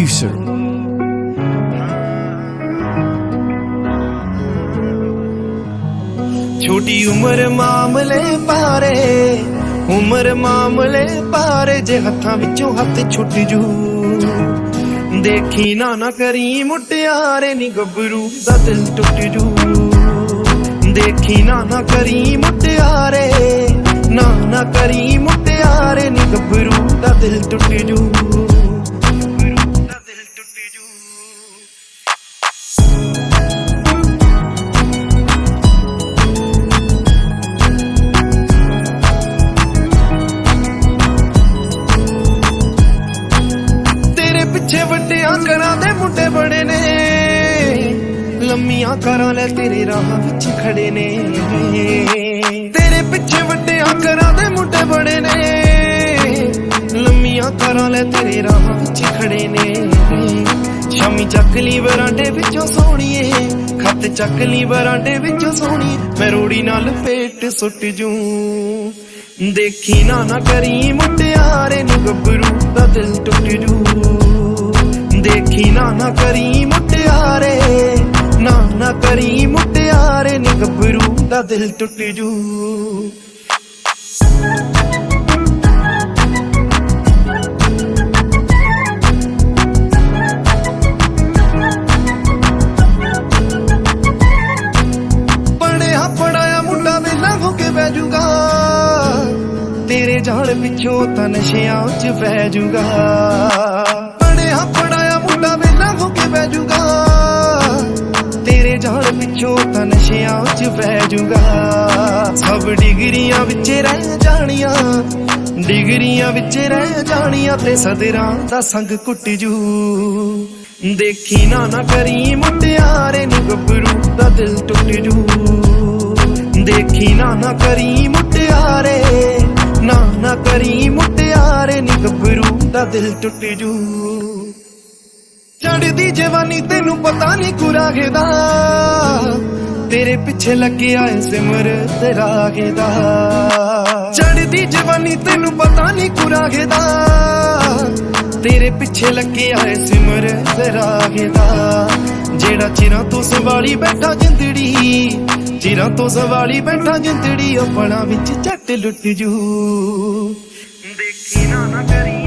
producer. छोटी उम्र मामले पारे, उम्र मामले पारे, जे हत्थां विचों हत्थ छुट जू। देखी ना करी मुटियारे नी गभरू दा दिल टुट जू। देखी ना करी मुटियारे, ना करी मुटियारे नी गभरू दा दिल टुट जू। पिछे वड्डियां घरां दे मुंडे बड़े ने, लम्मियां कारां ले तेरे राह विच खड़े ने। तेरे पिछे वड्डियां घरां दे मुंडे बड़े ने, लम्मियां कारां ले तेरे राह विच खड़े ने। शामी चक ली बरांडे विचों सोहणीए, खत चक ली बरांडे विचों सोहणी, मैं रोड़ी नाल पेट सुट जूं। देखी ना करी मुटियारे नी गभरू दा दिल टुट जू। देखी ना करी मुटियारे, ना करी मुटियारे नी गभरू दा दिल टुट जू। पढ़िया पढ़ाया मुंडा वेला हो के बह जूगा, तेरे जाल पिछों तां नशियां च पै जूगा। पढ़िया पढ़ाया मुंडा वेला हो के बह जूगा, तेरे जाल पिछों तां नशियां च पै जूगा। सब डिगरियां विच रह जानियां, डिगरियां विच रह जानियां, ते सदरां दा संग कुट जू। देखी ना करी मुटियारे नी गभरू दा दिल टुट जू। देखी ना करी मुटियारे, ना करी मुटियारे नी गभरू दा दिल टुट जू। चढ़दी जवानी तेनू पता नहीं कुरागे दा, तेरे पिछे लगे आए सिमर तेरा गेदा। चढ़दी जवानी तेनू पता नहीं कुरागे दा, तेरे पिछे लगे आए सिमर तेरा गेदा। जेड़ा चिरां तो संभाली बैठा जिंदड़ी, चिरां तो संभाली बैठा जिंदड़ी, अपना विच झट लुट जू। देखी ना करी